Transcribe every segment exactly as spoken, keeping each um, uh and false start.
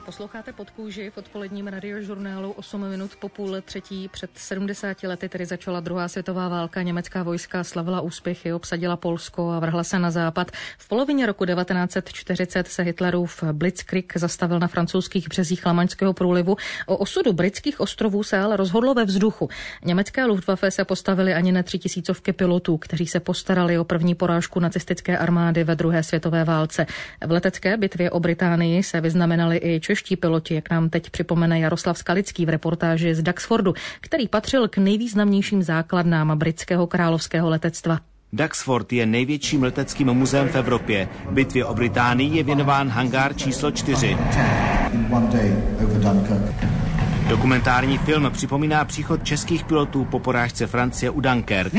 Posloucháte Podkůži v odpoledním radiožurnálu osm minut po půl třetí. Před sedmdesáti lety tedy začala druhá světová válka. Německá vojska slavila úspěchy, obsadila Polsko a vrhla se na západ. V polovině roku devatenáct set čtyřicet se Hitlerův Blitzkrieg zastavil na francouzských březích Lamaňského průlivu. O osudu britských ostrovů se ale rozhodlo ve vzduchu. Německé Luftwaffe se postavili ani na tři tisícovky pilotů, kteří se postarali o první porážku nacistické armády ve druhé světové válce. V letecké bitvě o Británii se vyznamenali i čeští piloti, jak nám teď připomene Jaroslav Skalický v reportáži z Duxfordu, který patřil k nejvýznamnějším základnám britského královského letectva. Duxford je největším leteckým muzeem v Evropě. Bitvě o Británii je věnován hangár číslo čtyři. Dokumentární film připomíná příchod českých pilotů po porážce Francie u Dunkerque.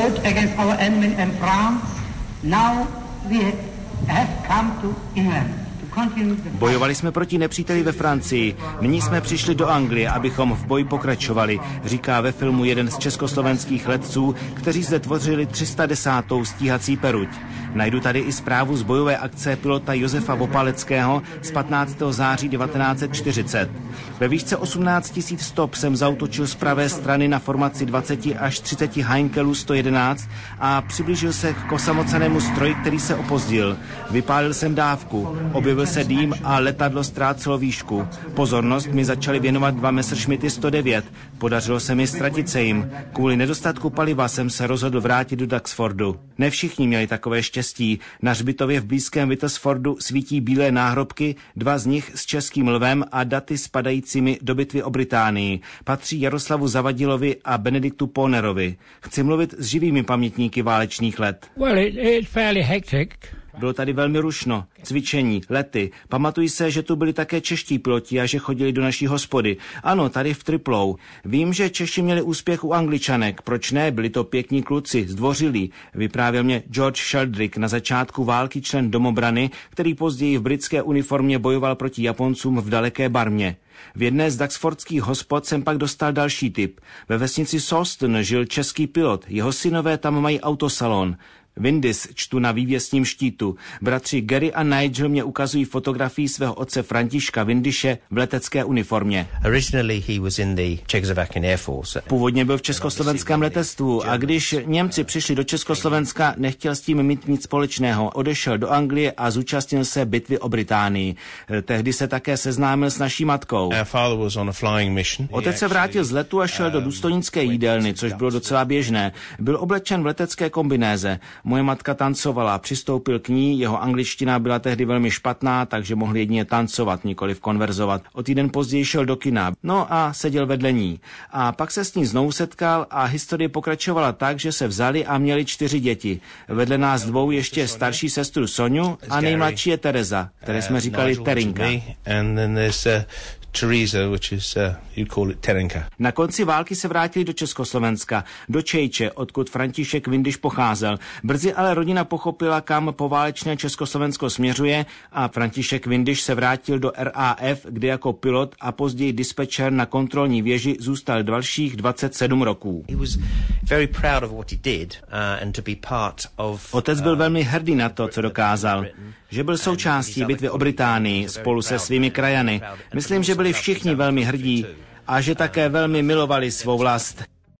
Bojovali jsme proti nepříteli ve Francii. Nyní jsme přišli do Anglie, abychom v boji pokračovali, říká ve filmu jeden z československých letců, kteří zde tvořili tři sta desátou stíhací peruť. Najdu tady i zprávu z bojové akce pilota Josefa Vopaleckého z patnáctého září devatenáct set čtyřicet. Ve výšce osmnáct tisíc stop jsem zautočil z pravé strany na formaci dvacet až třicet Heinkelů sto jedenáct a přiblížil se k osamocenému stroji, který se opozdil. Vypálil jsem dávku, objevil se dým a letadlo ztrácelo výšku. Pozornost mi začali věnovat dva Messerschmitty sto devět. Podařilo se mi ztratit se jim. Kvůli nedostatku paliva jsem se rozhodl vrátit do Duxfordu. Ne všichni měli takové štěstí. Na hřbitově v blízkém Whittlesfordu svítí bílé náhrobky, dva z nich s českým lvem a daty spadajícími do bitvy o Británii. Patří Jaroslavu Zavadilovi a Benediktu Ponerovi. Chci mluvit s živými pamětníky válečných let. Well, it, it's fairly hectic. Bylo tady velmi rušno, cvičení, lety. Pamatuji se, že tu byli také čeští piloti a že chodili do naší hospody. Ano, tady v Triplou. Vím, že Češi měli úspěch u Angličanek. Proč ne? Byli to pěkní kluci, zdvořilí. Vyprávěl mě George Sheldrick, na začátku války člen domobrany, který později v britské uniformě bojoval proti Japoncům v daleké Barmě. V jedné z duxfordských hospod jsem pak dostal další tip. Ve vesnici Sawston žil český pilot. Jeho synové tam mají autosalon. Windys čtu na vývěsním štítu. Bratři Gary a Nigel mě ukazují fotografii svého otce Františka Windyshe v letecké uniformě. Původně byl v československém letectvu a když Němci přišli do Československa, nechtěl s tím mít nic společného. Odešel do Anglie a zúčastnil se bitvy o Británii. Tehdy se také seznámil s naší matkou. Otec se vrátil z letu a šel do důstojnické jídelny, což bylo docela běžné. Byl oblečen v letecké kombinéze. Moje matka tancovala, přistoupil k ní, jeho angličtina byla tehdy velmi špatná, takže mohl jedině tancovat, nikoliv konverzovat. O týden později šel do kina, no a seděl vedle ní. A pak se s ní znovu setkal a historie pokračovala tak, že se vzali a měli čtyři děti. Vedle nás dvou ještě starší sestru Soňu a nejmladší je Tereza, které jsme říkali Terinka. Teresa, which is, uh, you call it Terenka. Na konci války se vrátili do Československa, do Čejče, odkud František Windisch pocházel. Brzy ale rodina pochopila, kam poválečné Československo směřuje a František Windisch se vrátil do R A F, kde jako pilot a později dispečer na kontrolní věži zůstal dalších dvacet sedm roků. Otec byl velmi hrdý na to, co dokázal. Že byl součástí bitvy o Británii spolu se svými krajany. Myslím, že byli všichni velmi hrdí a že také velmi milovali svou vlast.